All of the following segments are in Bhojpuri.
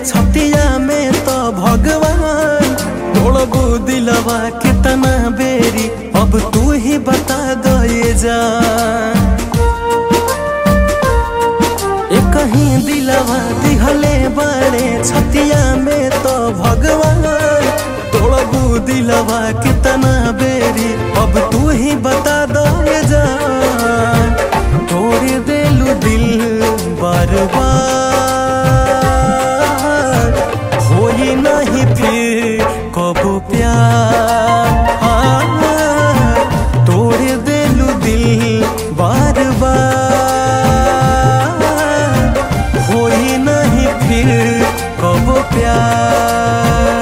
छतिया में तो भगवान तोड़बू दिलवा कितना बेरी अब तू ही बता दे जान। कहीं दिलवा दिहले बड़े छतिया में तो भगवान तोड़बू दिलवा कितना बेरी अब तू ही बता दे जान। तोड़ देलू दिल बार बार होई नहीं फिर कबो प्यार। तोड़ देलू दिल बार बार होई नहीं फिर कबो प्यार।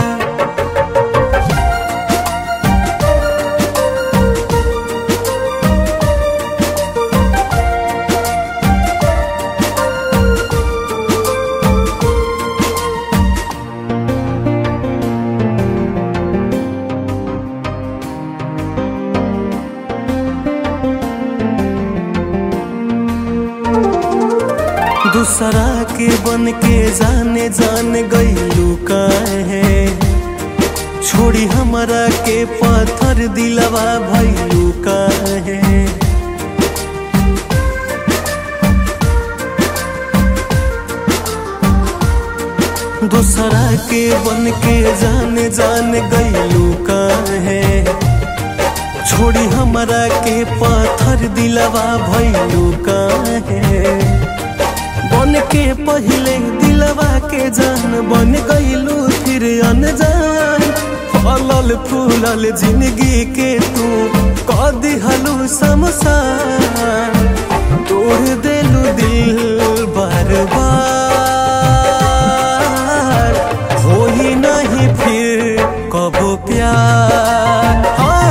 दूसरा के बन के जाने जान गईलू काहे छोड़ी हमरा के पत्थर दिलवा भइलू काहे। दूसरा के बन के जाने जान गईलू काहे छोड़ी हमरा के पत्थर दिलवा भइलू काहे। बन के पहले दिलवा के जान बन गईलू फिर अनजान। फलल फूलल जिंदगी के तू कह दिहलू शमशान। तोड़ देलू दिल बार बार होई नहीं फिर कबो प्यार।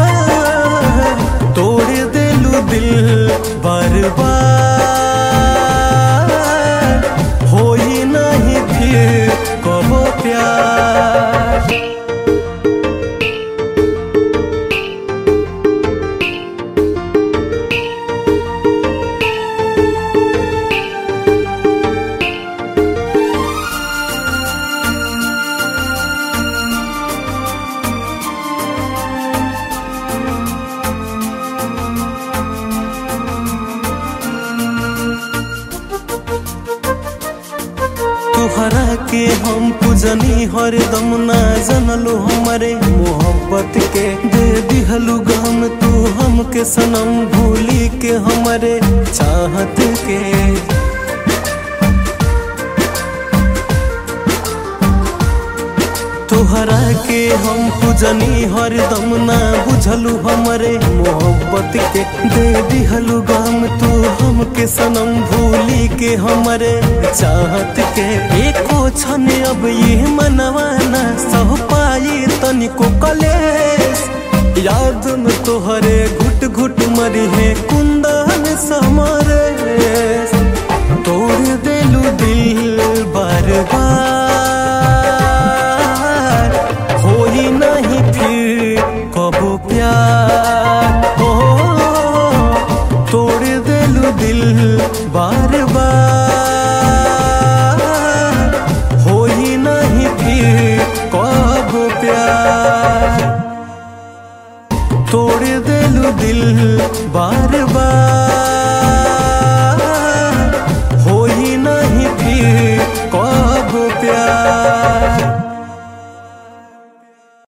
तोड़ देलू दिल बार बार होई नहीं फिर कबो प्यार। तोहरा के हम पूजनी हरदम ना जनलू हमारे मोहब्बत के दे दिहलू गम तू हमके सनम भूली के हमारे चाहत के। तोहरा के हम पूजनी हरदम ना बुझलू हमरे मोहब्बत के दे दिहलू गम तू हमके सनम भूली के हमरे चाहत के। एको क्षण अब ये मनवाना सह पाई तनिको कलेस याद में तोहरे घुट घुट मरी है कुंदन समरे। तोड़ देलू दिल बार बार